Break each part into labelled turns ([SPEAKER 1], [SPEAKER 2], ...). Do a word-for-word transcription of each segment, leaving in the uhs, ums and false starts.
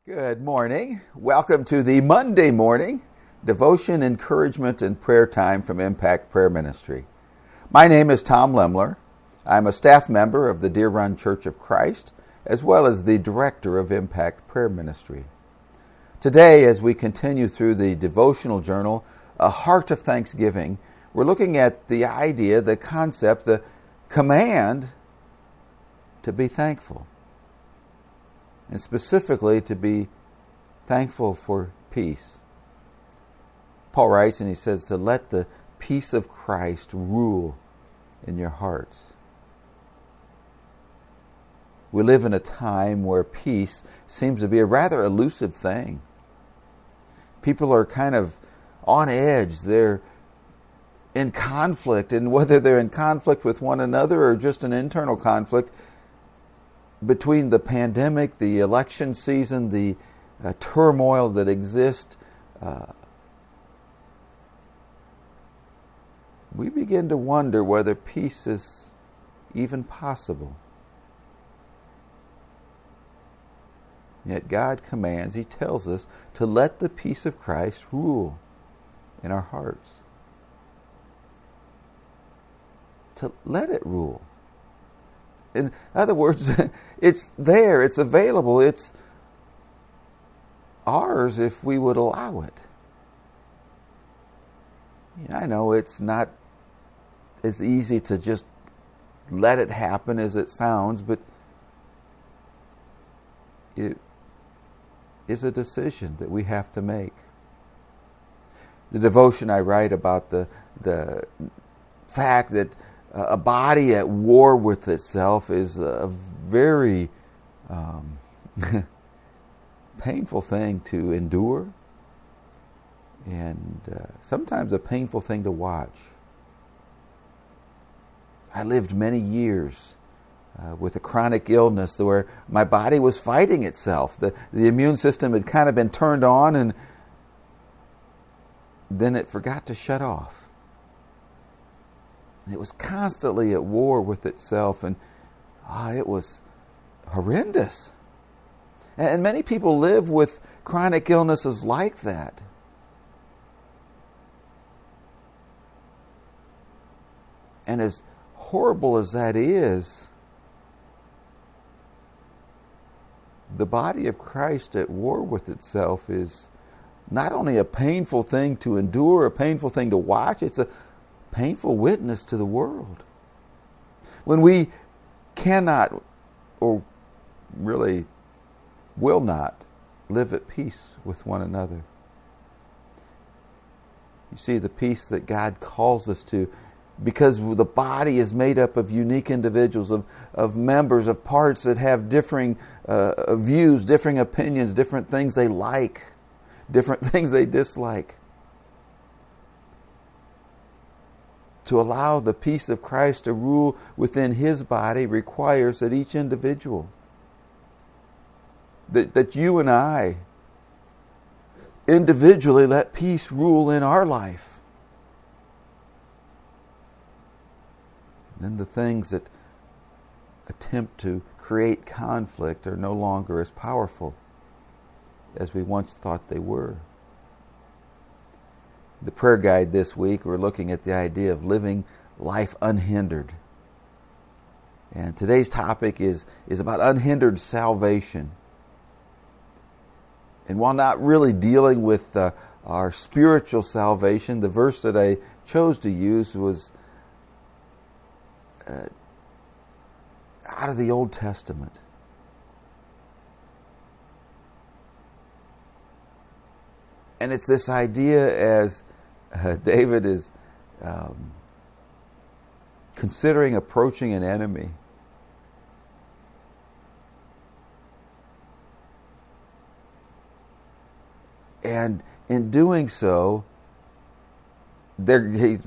[SPEAKER 1] Good morning. Welcome to the Monday morning devotion, encouragement, and prayer time from Impact Prayer Ministry. My name is Tom Lemler. I'm a staff member of the Deer Run Church of Christ, as well as the director of Impact Prayer Ministry. Today, as we continue through the devotional journal, A Heart of Thanksgiving, we're looking at the idea, the concept, the command to be thankful. And specifically to be thankful for peace. Paul writes and he says to let the peace of Christ rule in your hearts. We live in a time where peace seems to be a rather elusive thing. People are kind of on edge. They're in conflict, and whether they're in conflict with one another or just an internal conflict, between the pandemic, the election season, the uh, turmoil that exists, uh, we begin to wonder whether peace is even possible. Yet God commands, He tells us to let the peace of Christ rule in our hearts. To let it rule. In other words, it's there, it's available, it's ours if we would allow it. I know it's not as easy to just let it happen as it sounds, but it is a decision that we have to make. The devotion I write about the the fact that a body at war with itself is a very um, painful thing to endure, and uh, sometimes a painful thing to watch. I lived many years uh, with a chronic illness where my body was fighting itself. The, the immune system had kind of been turned on, and then it forgot to shut off. It was constantly at war with itself, and ah, it was horrendous. And many people live with chronic illnesses like that. And as horrible as that is, the body of Christ at war with itself is not only a painful thing to endure, a painful thing to watch, it's a painful witness to the world. When we cannot, or really will not, live at peace with one another. You see, the peace that God calls us to, because the body is made up of unique individuals, of, of members, of parts that have differing uh, views, differing opinions, different things they like, different things they dislike. To allow the peace of Christ to rule within His body requires that each individual, that, that you and I, individually let peace rule in our life. Then the things that attempt to create conflict are no longer as powerful as we once thought they were. The prayer guide this week, we're looking at the idea of living life unhindered. And today's topic is, is about unhindered salvation. And while not really dealing with uh, our spiritual salvation, the verse that I chose to use was uh, out of the Old Testament. And it's this idea as uh, David is um, considering approaching an enemy. And in doing so, there he's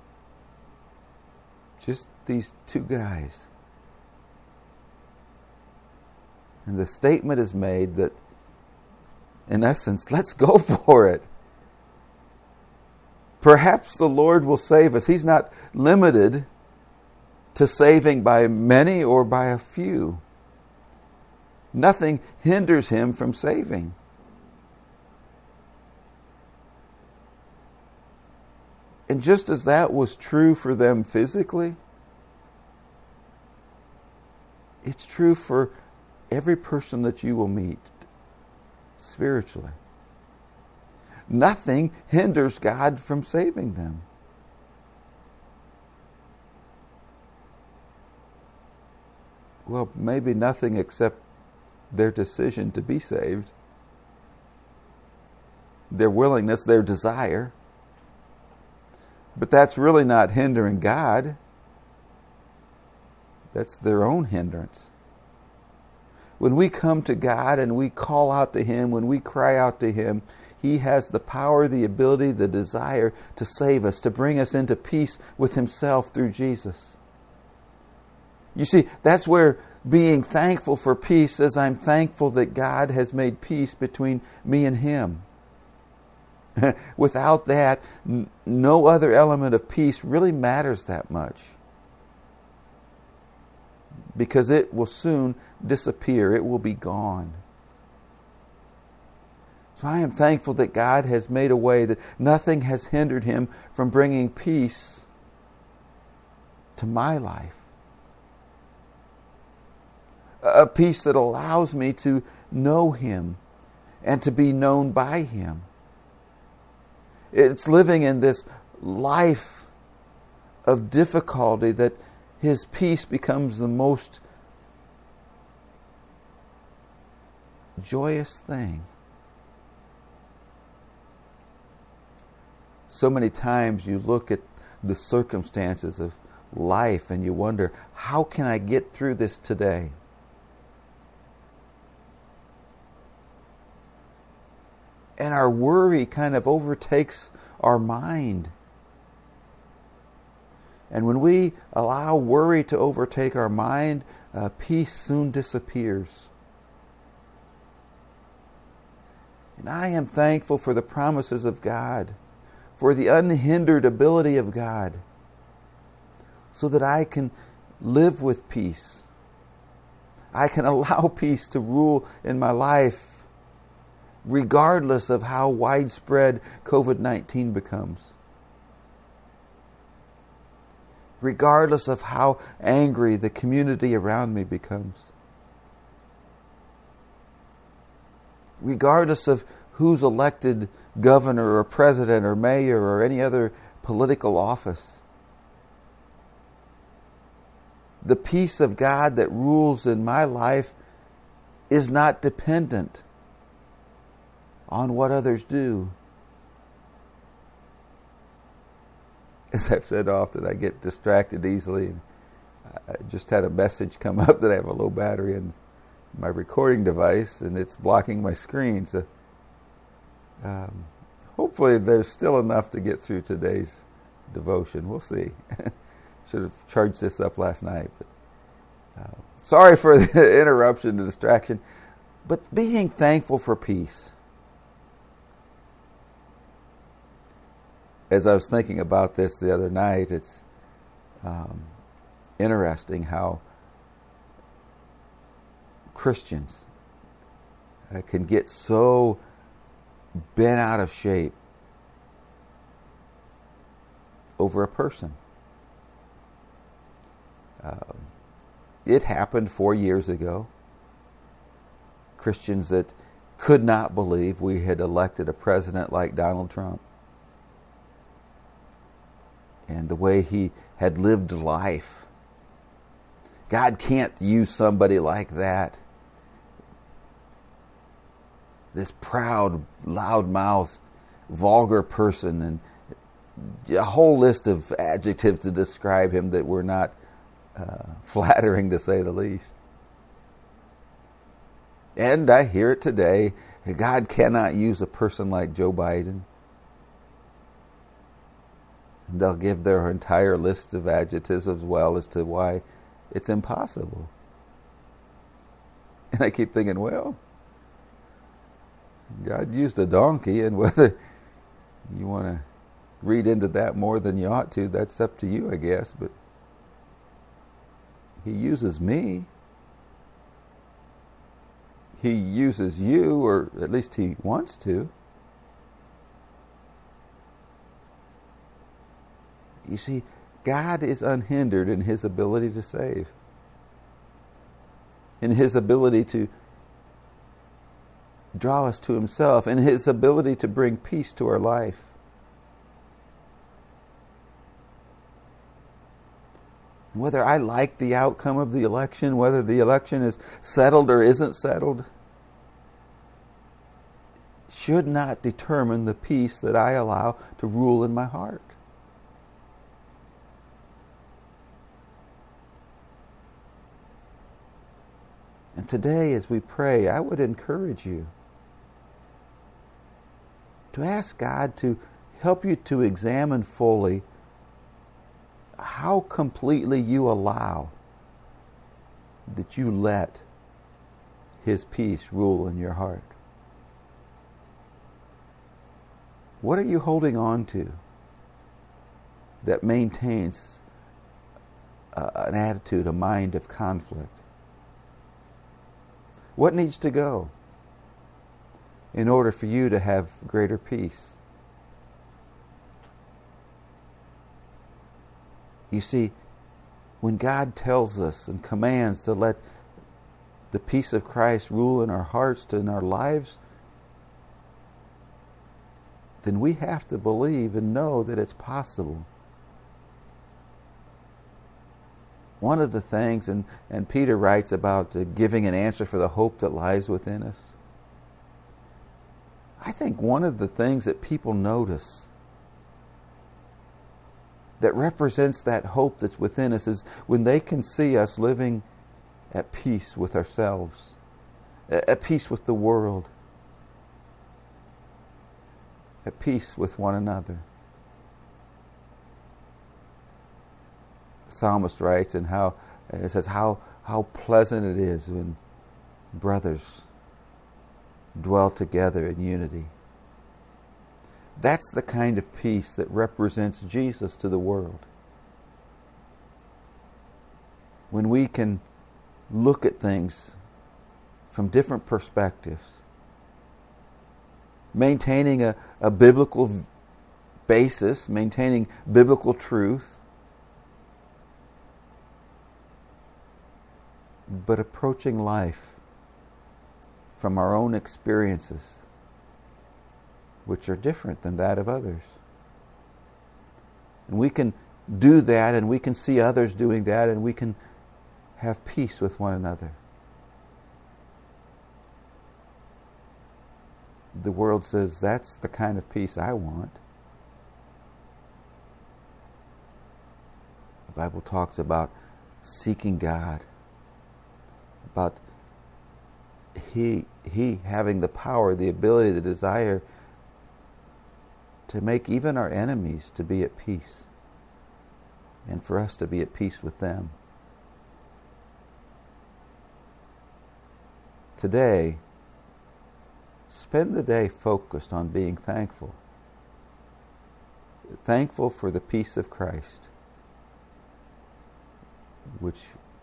[SPEAKER 1] just these two guys. And the statement is made that, in essence, let's go for it. Perhaps the Lord will save us. He's not limited to saving by many or by a few. Nothing hinders him from saving. And just as that was true for them physically, it's true for every person that you will meet spiritually. Nothing hinders God from saving them. Well, maybe nothing except their decision to be saved, their willingness, their desire. But that's really not hindering God. That's their own hindrance. When we come to God and we call out to Him, when we cry out to Him, He has the power, the ability, the desire to save us, to bring us into peace with Himself through Jesus. You see, that's where being thankful for peace says, I'm thankful that God has made peace between me and Him. Without that, n- no other element of peace really matters that much. Because it will soon disappear. It will be gone. So I am thankful that God has made a way that nothing has hindered Him from bringing peace to my life. A peace that allows me to know Him and to be known by Him. It's living in this life of difficulty that His peace becomes the most joyous thing. So many times you look at the circumstances of life and you wonder, how can I get through this today? And our worry kind of overtakes our mind. And when we allow worry to overtake our mind, uh, peace soon disappears. And I am thankful for the promises of God, for the unhindered ability of God, so that I can live with peace. I can allow peace to rule in my life, regardless of how widespread covid nineteen becomes. Regardless of how angry the community around me becomes. Regardless of who's elected governor or president or mayor or any other political office. The peace of God that rules in my life is not dependent on what others do. As I've said often, I get distracted easily. I just had a message come up that I have a low battery in my recording device and it's blocking my screen. So um, hopefully there's still enough to get through today's devotion. We'll see. Should have charged this up last night. But uh, sorry for the interruption, the distraction. But being thankful for peace. As I was thinking about this the other night, it's um, interesting how Christians uh, can get so bent out of shape over a person. Um, it happened four years ago. Christians that could not believe we had elected a president like Donald Trump. And the way he had lived life. God can't use somebody like that. This proud, loud-mouthed, vulgar person, and a whole list of adjectives to describe him that were not uh, flattering, to say the least. And I hear it today. God cannot use a person like Joe Biden. And they'll give their entire list of adjectives as well as to why it's impossible. And I keep thinking, well, God used a donkey, and whether you want to read into that more than you ought to, that's up to you, I guess. But He uses me. He uses you, or at least He wants to. You see, God is unhindered in His ability to save, in His ability to draw us to Himself, in His ability to bring peace to our life. Whether I like the outcome of the election, whether the election is settled or isn't settled, should not determine the peace that I allow to rule in my heart. And today, as we pray, I would encourage you to ask God to help you to examine fully how completely you allow that you let His peace rule in your heart. What are you holding on to that maintains uh, an attitude, a mind of conflict? What needs to go in order for you to have greater peace? You see, when God tells us and commands to let the peace of Christ rule in our hearts and in our lives, then we have to believe and know that it's possible. One of the things, and, and Peter writes about uh, giving an answer for the hope that lies within us. I think one of the things that people notice that represents that hope that's within us is when they can see us living at peace with ourselves, at peace with the world, at peace with one another. The psalmist writes, and how it says how how pleasant it is when brothers dwell together in unity. That's the kind of peace that represents Jesus to the world. When we can look at things from different perspectives, maintaining a, a biblical basis, maintaining biblical truth, but approaching life from our own experiences, which are different than that of others. And we can do that, and we can see others doing that, and we can have peace with one another. The world says that's the kind of peace I want. The Bible talks about seeking God, about He He having the power, the ability, the desire to make even our enemies to be at peace, and for us to be at peace with them. Today, spend the day focused on being thankful. Thankful for the peace of Christ, which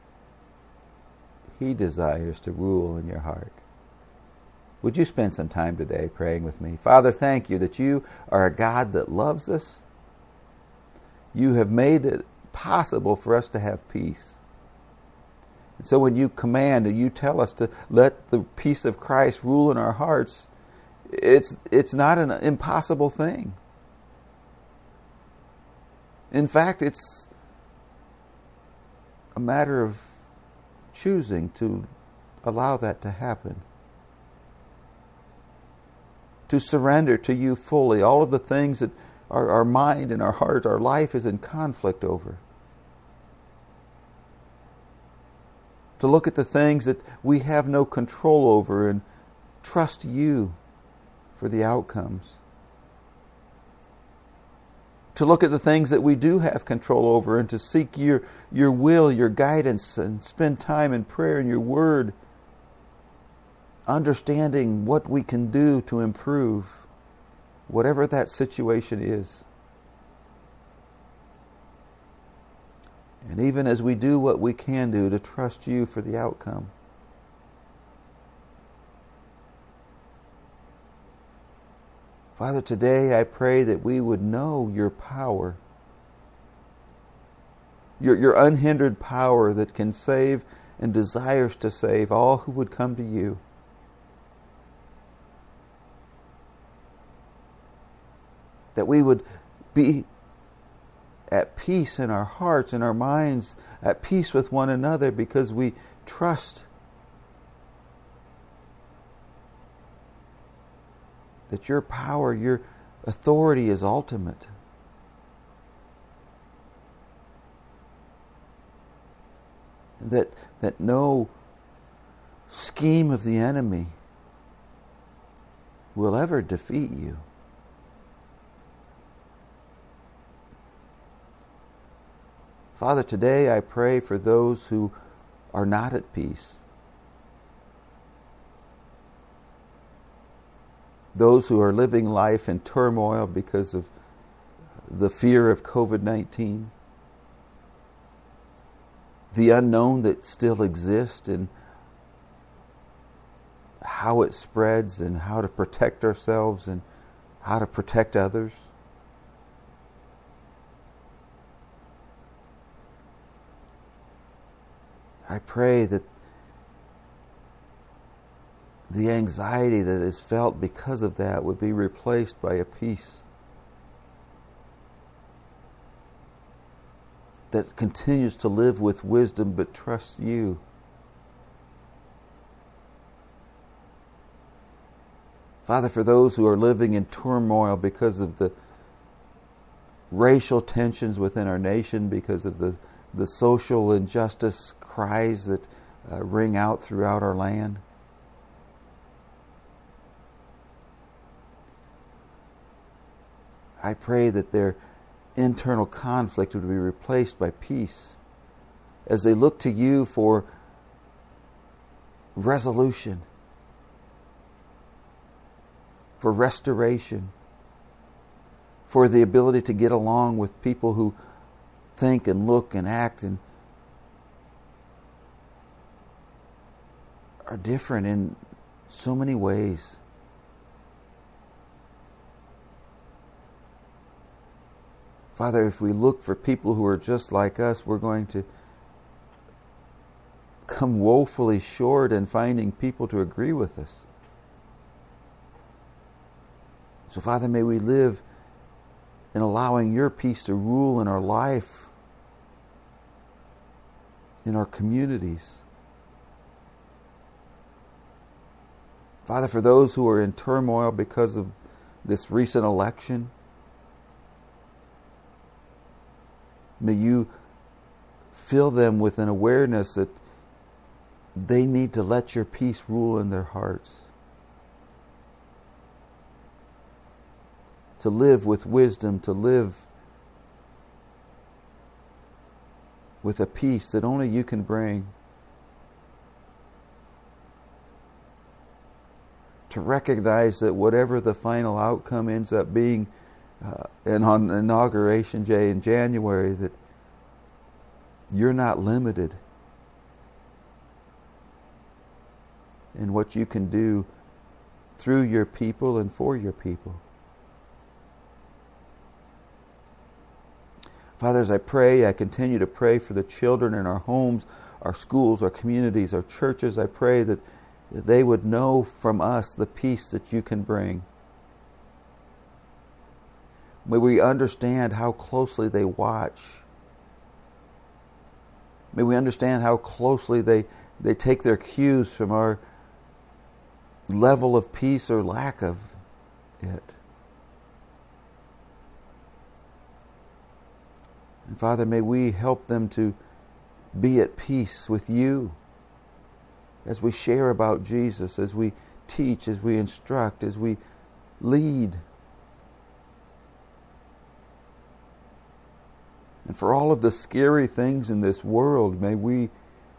[SPEAKER 1] He desires to rule in your heart. Would you spend some time today praying with me? Father, thank you that you are a God that loves us. You have made it possible for us to have peace. And so when you command and you tell us to let the peace of Christ rule in our hearts, it's it's not an impossible thing. In fact, it's a matter of choosing to allow that to happen. To surrender to you fully all of the things that our, our mind and our heart, our life is in conflict over. To look at the things that we have no control over and trust you for the outcomes. To look at the things that we do have control over and to seek your, your will, your guidance, and spend time in prayer and your word, understanding what we can do to improve whatever that situation is. And even as we do what we can do to trust you for the outcome. Father, today I pray that we would know your power, your, your unhindered power that can save and desires to save all who would come to you. That we would be at peace in our hearts and our minds, at peace with one another, because we trust that your power, your authority is ultimate. That, that no scheme of the enemy will ever defeat you. Father, today I pray for those who are not at peace. Those who are living life in turmoil because of the fear of covid nineteen. The unknown that still exists and how it spreads and how to protect ourselves and how to protect others. I pray that the anxiety that is felt because of that would be replaced by a peace that continues to live with wisdom but trusts you. Father, for those who are living in turmoil because of the racial tensions within our nation, because of the, the social injustice cries that uh, ring out throughout our land, I pray that their internal conflict would be replaced by peace as they look to you for resolution, for restoration, for the ability to get along with people who think and look and act and are different in so many ways. Father, if we look for people who are just like us, we're going to come woefully short in finding people to agree with us. So, Father, may we live in allowing your peace to rule in our life, in our communities. Father, for those who are in turmoil because of this recent election, may you fill them with an awareness that they need to let your peace rule in their hearts. To live with wisdom, to live with a peace that only you can bring. To recognize that whatever the final outcome ends up being, Uh, and on Inauguration Day in January, that you're not limited in what you can do through your people and for your people. Father, as I pray, I continue to pray for the children in our homes, our schools, our communities, our churches. I pray that they would know from us the peace that you can bring. May we understand how closely they watch. May we understand how closely they, they take their cues from our level of peace or lack of it. And Father, may we help them to be at peace with you as we share about Jesus, as we teach, as we instruct, as we lead. And for all of the scary things in this world, may we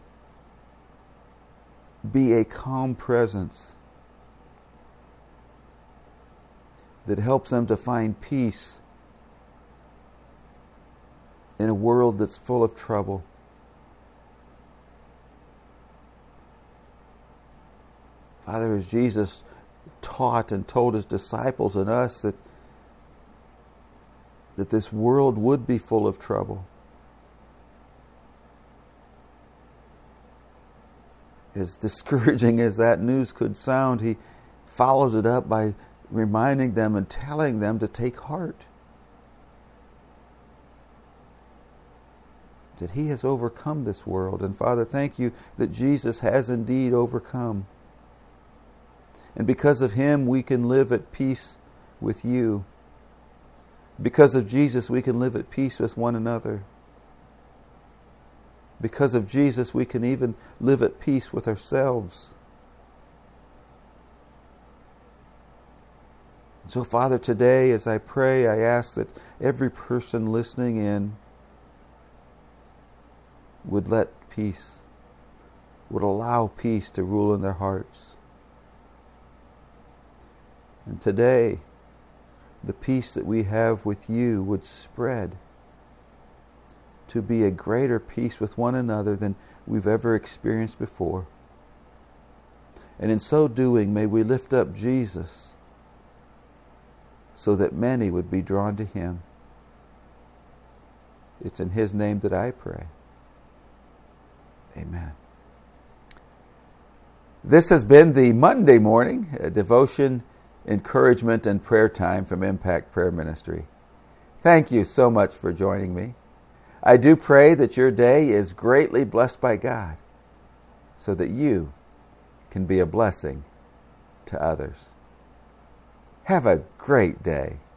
[SPEAKER 1] be a calm presence that helps them to find peace in a world that's full of trouble. Father, as Jesus taught and told his disciples and us that, that this world would be full of trouble. As discouraging as that news could sound, he follows it up by reminding them and telling them to take heart. That he has overcome this world. And Father, thank you that Jesus has indeed overcome. And because of him, we can live at peace with you. Because of Jesus, we can live at peace with one another. Because of Jesus, we can even live at peace with ourselves. So, Father, today as I pray, I ask that every person listening in would let peace, would allow peace to rule in their hearts. And today, the peace that we have with you would spread to be a greater peace with one another than we've ever experienced before. And in so doing, may we lift up Jesus so that many would be drawn to him. It's in his name that I pray. Amen. This has been the Monday morning devotion, encouragement, and prayer time from Impact Prayer Ministry. Thank you so much for joining me. I do pray that your day is greatly blessed by God so that you can be a blessing to others. Have a great day.